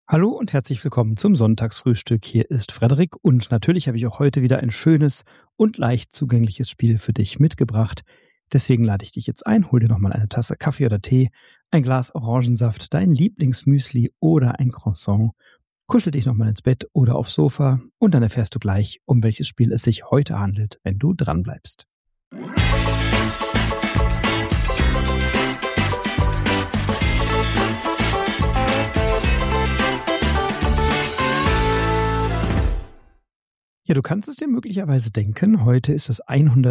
Hallo und herzlich willkommen zum Sonntagsfrühstück. Hier ist Frederik und natürlich habe ich auch heute wieder ein schönes und leicht zugängliches Spiel für dich mitgebracht. Deswegen lade ich dich jetzt ein, hol dir nochmal eine Tasse Kaffee oder Tee, ein Glas Orangensaft, dein Lieblingsmüsli oder ein Croissant. Kuschel dich nochmal ins Bett oder aufs Sofa und dann erfährst du gleich, um welches Spiel es sich heute handelt, wenn du dranbleibst. Ja, du kannst es dir möglicherweise denken, heute ist das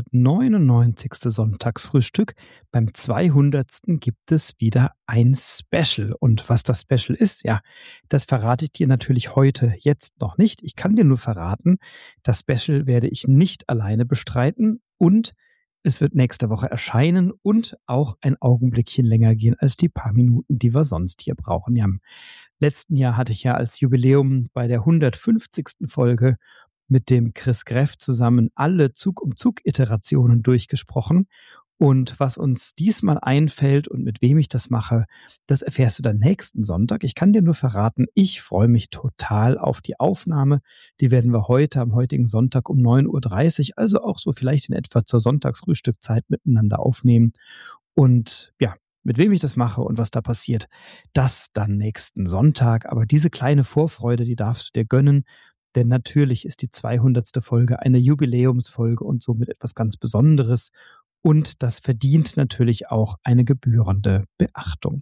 199. Sonntagsfrühstück. Beim 200. gibt es wieder ein Special. Und was das Special ist, ja, das verrate ich dir natürlich heute jetzt noch nicht. Ich kann dir nur verraten, das Special werde ich nicht alleine bestreiten und es wird nächste Woche erscheinen und auch ein Augenblickchen länger gehen als die paar Minuten, die wir sonst hier brauchen. Ja, im letzten Jahr hatte ich ja als Jubiläum bei der 150. Folge mit dem Chris Greff zusammen alle Zug-um-Zug-Iterationen durchgesprochen. Und was uns diesmal einfällt und mit wem ich das mache, das erfährst du dann nächsten Sonntag. Ich kann dir nur verraten, ich freue mich total auf die Aufnahme. Die werden wir heute am heutigen Sonntag um 9:30 Uhr, also auch so vielleicht in etwa zur Sonntagsfrühstückzeit miteinander aufnehmen. Und ja, mit wem ich das mache und was da passiert, das dann nächsten Sonntag. Aber diese kleine Vorfreude, die darfst du dir gönnen. Denn natürlich ist die 200. Folge eine Jubiläumsfolge und somit etwas ganz Besonderes. Und das verdient natürlich auch eine gebührende Beachtung.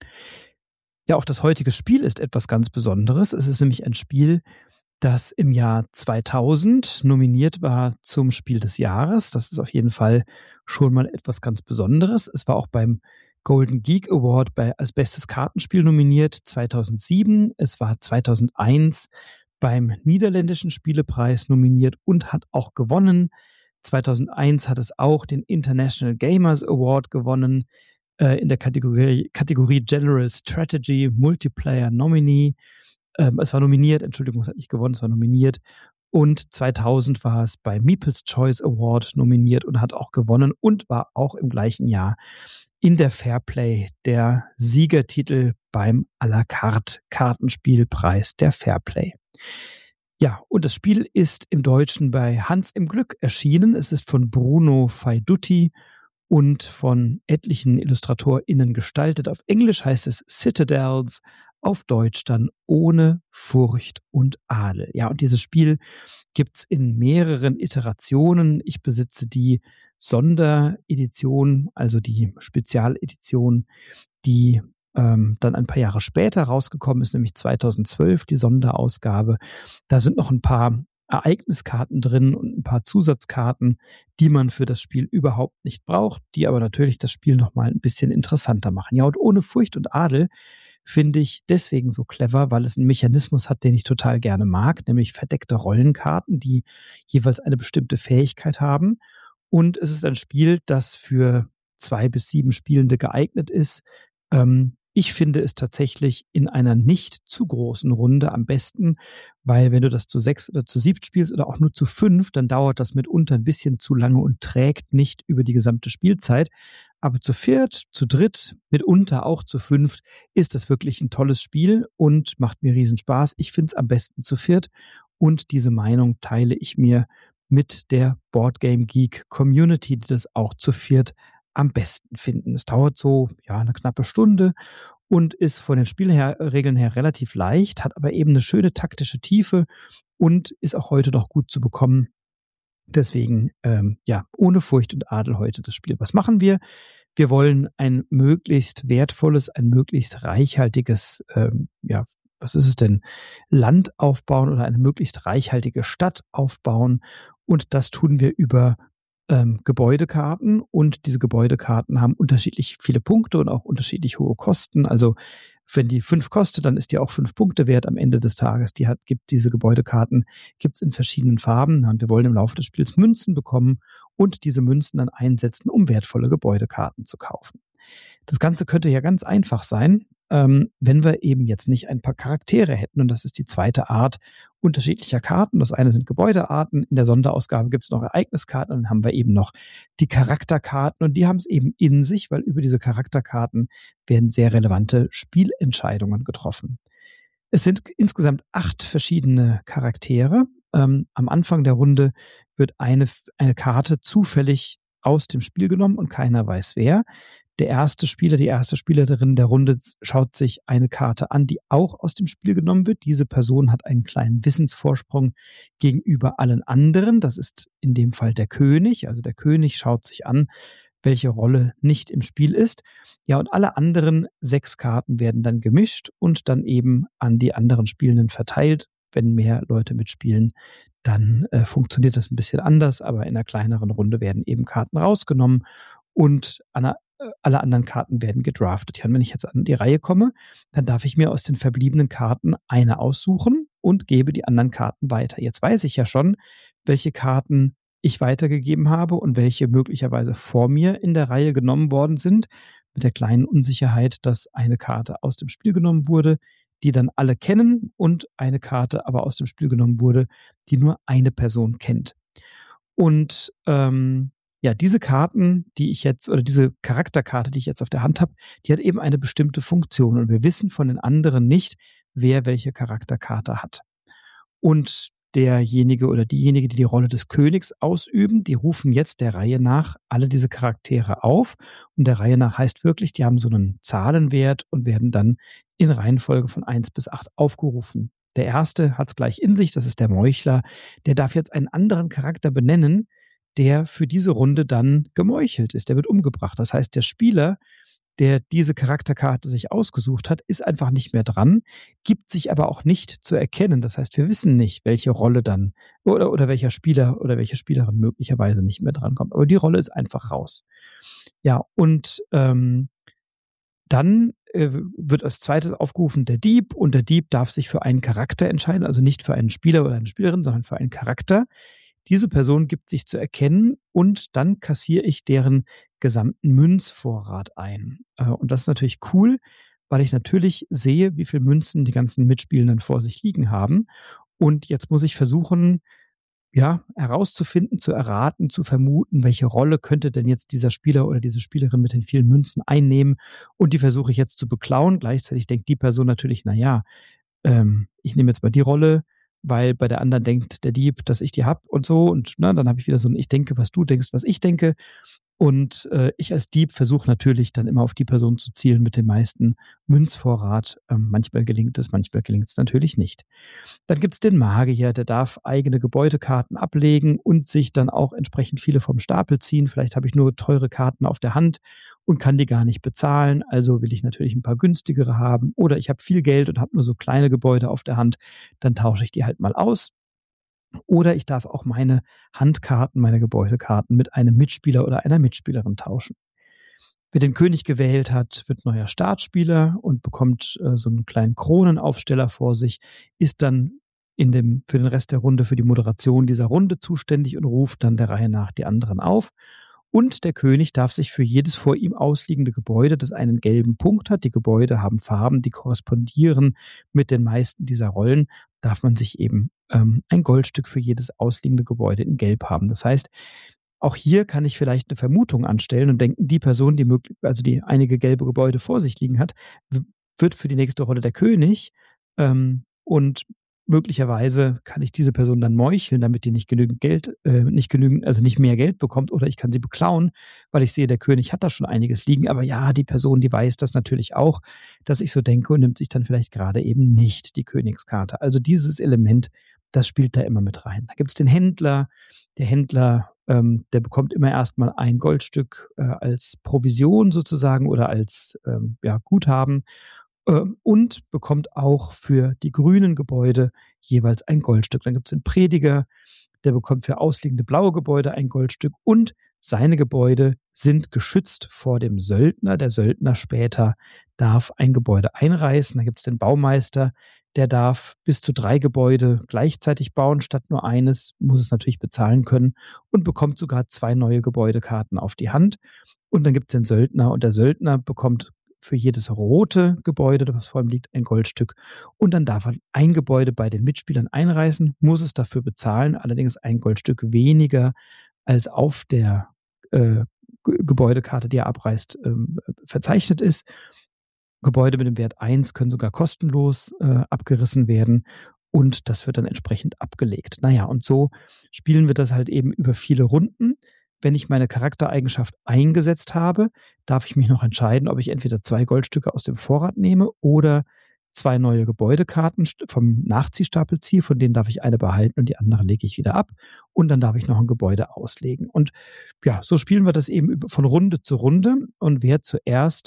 Ja, auch das heutige Spiel ist etwas ganz Besonderes. Es ist nämlich ein Spiel, das im Jahr 2000 nominiert war zum Spiel des Jahres. Das ist auf jeden Fall schon mal etwas ganz Besonderes. Es war auch beim Golden Geek Award als bestes Kartenspiel nominiert 2007. Es war 2001 beim niederländischen Spielepreis nominiert und hat auch gewonnen. 2001 hat es auch den International Gamers Award gewonnen in der Kategorie General Strategy Multiplayer Nominee. Es war nominiert, Entschuldigung, es hat nicht gewonnen, es war nominiert. Und 2000 war es bei Meeple's Choice Award nominiert und hat auch gewonnen und war auch im gleichen Jahr in der Fairplay der Siegertitel beim à la carte Kartenspielpreis der Fairplay. Ja, und das Spiel ist im Deutschen bei Hans im Glück erschienen. Es ist von Bruno Faidutti und von etlichen IllustratorInnen gestaltet. Auf Englisch heißt es Citadels, auf Deutsch dann Ohne Furcht und Adel. Ja, und dieses Spiel gibt es in mehreren Iterationen. Ich besitze die Sonderedition, also die Spezialedition, die dann ein paar Jahre später rausgekommen ist, nämlich 2012, die Sonderausgabe. Da sind noch ein paar Ereigniskarten drin und ein paar Zusatzkarten, die man für das Spiel überhaupt nicht braucht, die aber natürlich das Spiel nochmal ein bisschen interessanter machen. Ja, und Ohne Furcht und Adel finde ich deswegen so clever, weil es einen Mechanismus hat, den ich total gerne mag, nämlich verdeckte Rollenkarten, die jeweils eine bestimmte Fähigkeit haben. Und es ist ein Spiel, das für 2 bis 7 Spielende geeignet ist. Ich finde es tatsächlich in einer nicht zu großen Runde am besten, weil wenn du das zu 6 oder zu 7 spielst oder auch nur zu 5, dann dauert das mitunter ein bisschen zu lange und trägt nicht über die gesamte Spielzeit. Aber zu 4, zu 3, mitunter auch zu 5 ist das wirklich ein tolles Spiel und macht mir riesen Spaß. Ich finde es am besten zu 4 und diese Meinung teile ich mir mit der Boardgame Geek Community, die das auch zu 4 am besten finden. Es dauert so eine knappe Stunde und ist von den Spielregeln her relativ leicht, hat aber eben eine schöne taktische Tiefe und ist auch heute noch gut zu bekommen. Deswegen, Ohne Furcht und Adel heute das Spiel. Was machen wir? Wir wollen ein möglichst wertvolles, ein möglichst reichhaltiges, was ist es denn? Land aufbauen oder eine möglichst reichhaltige Stadt aufbauen. Und das tun wir über Gebäudekarten, und diese Gebäudekarten haben unterschiedlich viele Punkte und auch unterschiedlich hohe Kosten. Also wenn die 5 kostet, dann ist die auch 5 Punkte wert am Ende des Tages. Gibt diese Gebäudekarten, gibt es in verschiedenen Farben. Und wir wollen im Laufe des Spiels Münzen bekommen und diese Münzen dann einsetzen, um wertvolle Gebäudekarten zu kaufen. Das Ganze könnte ja ganz einfach sein, wenn wir eben jetzt nicht ein paar Charaktere hätten. Und das ist die zweite Art unterschiedlicher Karten. Das eine sind Gebäudearten. In der Sonderausgabe gibt es noch Ereigniskarten. Und dann haben wir eben noch die Charakterkarten. Und die haben es eben in sich, weil über diese Charakterkarten werden sehr relevante Spielentscheidungen getroffen. Es sind insgesamt 8 verschiedene Charaktere. Am Anfang der Runde wird eine Karte zufällig aus dem Spiel genommen und keiner weiß wer. Der erste Spieler, die erste Spielerin der Runde schaut sich eine Karte an, die auch aus dem Spiel genommen wird. Diese Person hat einen kleinen Wissensvorsprung gegenüber allen anderen. Das ist in dem Fall der König. Also der König schaut sich an, welche Rolle nicht im Spiel ist. Ja, und alle anderen 6 Karten werden dann gemischt und dann eben an die anderen Spielenden verteilt. Wenn mehr Leute mitspielen, dann funktioniert das ein bisschen anders, aber in einer kleineren Runde werden eben Karten rausgenommen und alle anderen Karten werden gedraftet. Ja, und wenn ich jetzt an die Reihe komme, dann darf ich mir aus den verbliebenen Karten eine aussuchen und gebe die anderen Karten weiter. Jetzt weiß ich ja schon, welche Karten ich weitergegeben habe und welche möglicherweise vor mir in der Reihe genommen worden sind, mit der kleinen Unsicherheit, dass eine Karte aus dem Spiel genommen wurde, die dann alle kennen und eine Karte aber aus dem Spiel genommen wurde, die nur eine Person kennt. Und ja, diese Karten, die ich jetzt, oder diese Charakterkarte, die ich jetzt auf der Hand habe, die hat eben eine bestimmte Funktion und wir wissen von den anderen nicht, wer welche Charakterkarte hat. Und derjenige oder diejenige, die die Rolle des Königs ausüben, die rufen jetzt der Reihe nach alle diese Charaktere auf. Und der Reihe nach heißt wirklich, die haben so einen Zahlenwert und werden dann in Reihenfolge von 1 bis 8 aufgerufen. Der erste hat es gleich in sich, das ist der Meuchler. Der darf jetzt einen anderen Charakter benennen, der für diese Runde dann gemeuchelt ist. Der wird umgebracht. Das heißt, der Spieler, der diese Charakterkarte sich ausgesucht hat, ist einfach nicht mehr dran, gibt sich aber auch nicht zu erkennen. Das heißt, wir wissen nicht, welche Rolle dann oder welcher Spieler oder welche Spielerin möglicherweise nicht mehr dran kommt. Aber die Rolle ist einfach raus. Ja, und dann wird als zweites aufgerufen der Dieb und der Dieb darf sich für einen Charakter entscheiden, also nicht für einen Spieler oder eine Spielerin, sondern für einen Charakter. Diese Person gibt sich zu erkennen und dann kassiere ich deren gesamten Münzvorrat ein. Und das ist natürlich cool, weil ich natürlich sehe, wie viel Münzen die ganzen Mitspielenden vor sich liegen haben. Und jetzt muss ich versuchen, ja, herauszufinden, zu erraten, zu vermuten, welche Rolle könnte denn jetzt dieser Spieler oder diese Spielerin mit den vielen Münzen einnehmen. Und die versuche ich jetzt zu beklauen. Gleichzeitig denkt die Person natürlich, na ja, ich nehme jetzt mal die Rolle, weil bei der anderen denkt der Dieb, dass ich die hab und so. Und ne, dann habe ich wieder so ein Ich denke, was du denkst, was ich denke. Und ich als Dieb versuche natürlich dann immer auf die Person zu zielen mit dem meisten Münzvorrat. Manchmal gelingt es natürlich nicht. Dann gibt's den Magier, der darf eigene Gebäudekarten ablegen und sich dann auch entsprechend viele vom Stapel ziehen. Vielleicht habe ich nur teure Karten auf der Hand und kann die gar nicht bezahlen. Also will ich natürlich ein paar günstigere haben. Oder ich habe viel Geld und habe nur so kleine Gebäude auf der Hand. Dann tausche ich die halt mal aus. Oder ich darf auch meine Handkarten, meine Gebäudekarten mit einem Mitspieler oder einer Mitspielerin tauschen. Wer den König gewählt hat, wird neuer Startspieler und bekommt so einen kleinen Kronenaufsteller vor sich, ist dann für den Rest der Runde, für die Moderation dieser Runde zuständig und ruft dann der Reihe nach die anderen auf. Und der König darf sich für jedes vor ihm ausliegende Gebäude, das einen gelben Punkt hat, die Gebäude haben Farben, die korrespondieren mit den meisten dieser Rollen, darf man sich eben ein Goldstück für jedes ausliegende Gebäude in Gelb haben. Das heißt, auch hier kann ich vielleicht eine Vermutung anstellen und denken, die Person, die einige gelbe Gebäude vor sich liegen hat, wird für die nächste Rolle der König. Und möglicherweise kann ich diese Person dann meucheln, damit die nicht mehr Geld bekommt, oder ich kann sie beklauen, weil ich sehe, der König hat da schon einiges liegen. Aber ja, die Person, die weiß das natürlich auch, dass ich so denke und nimmt sich dann vielleicht gerade eben nicht die Königskarte. Also dieses Element, das spielt da immer mit rein. Da gibt es den Händler. Der Händler, der bekommt immer erstmal ein Goldstück als Provision sozusagen oder als Guthaben und bekommt auch für die grünen Gebäude jeweils ein Goldstück. Dann gibt es den Prediger, der bekommt für ausliegende blaue Gebäude ein Goldstück und seine Gebäude sind geschützt vor dem Söldner. Der Söldner später darf ein Gebäude einreißen. Da gibt es den Baumeister, der darf bis zu 3 Gebäude gleichzeitig bauen, statt nur eines, muss es natürlich bezahlen können und bekommt sogar 2 neue Gebäudekarten auf die Hand. Und dann gibt es den Söldner und der Söldner bekommt für jedes rote Gebäude, das vor ihm liegt, ein Goldstück. Und dann darf er ein Gebäude bei den Mitspielern einreißen, muss es dafür bezahlen, allerdings ein Goldstück weniger als auf der Gebäudekarte, die er abreißt, verzeichnet ist. Gebäude mit dem Wert 1 können sogar kostenlos abgerissen werden und das wird dann entsprechend abgelegt. Naja, und so spielen wir das halt eben über viele Runden. Wenn ich meine Charaktereigenschaft eingesetzt habe, darf ich mich noch entscheiden, ob ich entweder 2 Goldstücke aus dem Vorrat nehme oder 2 neue Gebäudekarten vom Nachziehstapel ziehe, von denen darf ich eine behalten und die andere lege ich wieder ab und dann darf ich noch ein Gebäude auslegen. Und ja, so spielen wir das eben von Runde zu Runde und wer zuerst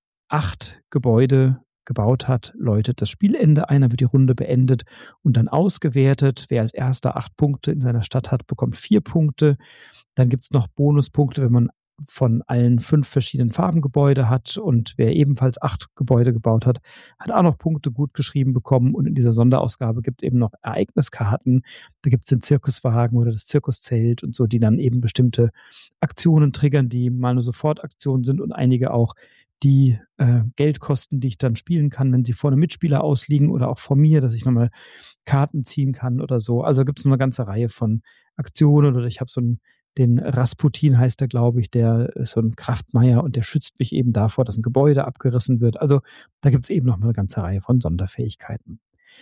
8 Gebäude gebaut hat, läutet das Spielende ein, dann wird die Runde beendet und dann ausgewertet. Wer als erster 8 Punkte in seiner Stadt hat, bekommt 4 Punkte. Dann gibt's noch Bonuspunkte, wenn man von allen 5 verschiedenen Farben Gebäude hat und wer ebenfalls 8 Gebäude gebaut hat, hat auch noch Punkte gut geschrieben bekommen und in dieser Sonderausgabe gibt's eben noch Ereigniskarten. Da gibt's den Zirkuswagen oder das Zirkuszelt und so, die dann eben bestimmte Aktionen triggern, die mal nur Sofortaktionen sind und einige auch die Geldkosten, die ich dann spielen kann, wenn sie vor einem Mitspieler ausliegen oder auch vor mir, dass ich nochmal Karten ziehen kann oder so. Also gibt es noch eine ganze Reihe von Aktionen oder ich habe den Rasputin heißt der, glaube ich, der ist so ein Kraftmeier und der schützt mich eben davor, dass ein Gebäude abgerissen wird. Also da gibt es eben noch eine ganze Reihe von Sonderfähigkeiten.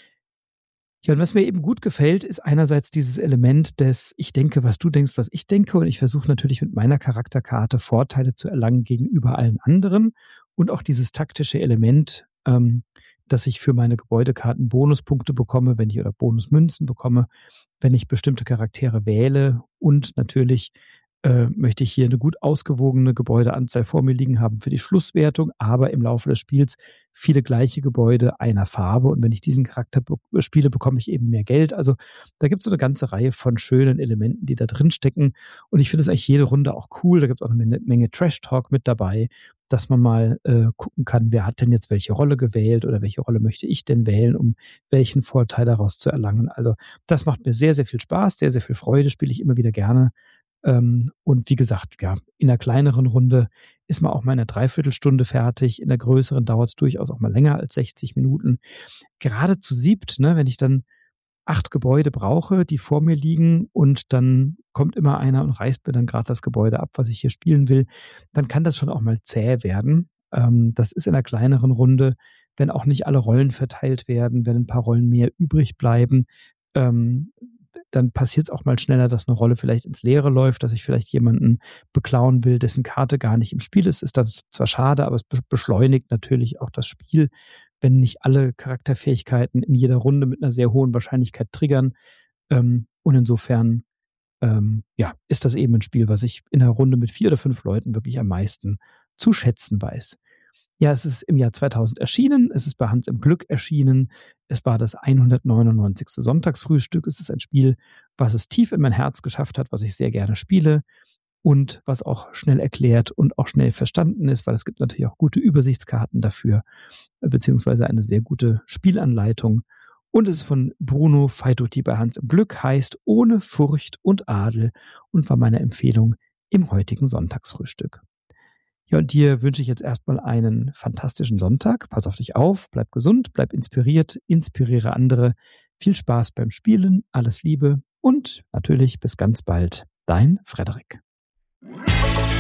Ja, und was mir eben gut gefällt, ist einerseits dieses Element des Ich denke, was du denkst, was ich denke. Und ich versuche natürlich mit meiner Charakterkarte Vorteile zu erlangen gegenüber allen anderen. Und auch dieses taktische Element, dass ich für meine Gebäudekarten Bonuspunkte bekomme, wenn ich oder Bonusmünzen bekomme, wenn ich bestimmte Charaktere wähle. Und natürlich möchte ich hier eine gut ausgewogene Gebäudeanzahl vor mir liegen haben für die Schlusswertung, aber im Laufe des Spiels viele gleiche Gebäude einer Farbe. Und wenn ich diesen Charakter spiele, bekomme ich eben mehr Geld. Also da gibt es so eine ganze Reihe von schönen Elementen, die da drin stecken. Und ich finde es eigentlich jede Runde auch cool. Da gibt es auch eine Menge Trash-Talk mit dabei, dass man mal gucken kann, wer hat denn jetzt welche Rolle gewählt oder welche Rolle möchte ich denn wählen, um welchen Vorteil daraus zu erlangen. Also das macht mir sehr, sehr viel Spaß, sehr, sehr viel Freude, spiele ich immer wieder gerne. Und wie gesagt, ja, in einer kleineren Runde ist man auch mal in einer Dreiviertelstunde fertig. In der größeren dauert es durchaus auch mal länger als 60 Minuten. Gerade zu 7, ne, wenn ich dann 8 Gebäude brauche, die vor mir liegen und dann kommt immer einer und reißt mir dann gerade das Gebäude ab, was ich hier spielen will, dann kann das schon auch mal zäh werden. Das ist in einer kleineren Runde, wenn auch nicht alle Rollen verteilt werden, wenn ein paar Rollen mehr übrig bleiben, ähm, dann passiert es auch mal schneller, dass eine Rolle vielleicht ins Leere läuft, dass ich vielleicht jemanden beklauen will, dessen Karte gar nicht im Spiel ist. Ist das zwar schade, aber es beschleunigt natürlich auch das Spiel, wenn nicht alle Charakterfähigkeiten in jeder Runde mit einer sehr hohen Wahrscheinlichkeit triggern. Und insofern ja, ist das eben ein Spiel, was ich in einer Runde mit 4 oder 5 Leuten wirklich am meisten zu schätzen weiß. Ja, es ist im Jahr 2000 erschienen. Es ist bei Hans im Glück erschienen. Es war das 199. Sonntagsfrühstück. Es ist ein Spiel, was es tief in mein Herz geschafft hat, was ich sehr gerne spiele und was auch schnell erklärt und auch schnell verstanden ist, weil es gibt natürlich auch gute Übersichtskarten dafür, beziehungsweise eine sehr gute Spielanleitung. Und es ist von Bruno Faidutti bei Hans im Glück, heißt Ohne Furcht und Adel und war meine Empfehlung im heutigen Sonntagsfrühstück. Ja, und dir wünsche ich jetzt erstmal einen fantastischen Sonntag. Pass auf dich auf, bleib gesund, bleib inspiriert, inspiriere andere. Viel Spaß beim Spielen, alles Liebe und natürlich bis ganz bald. Dein Frederik.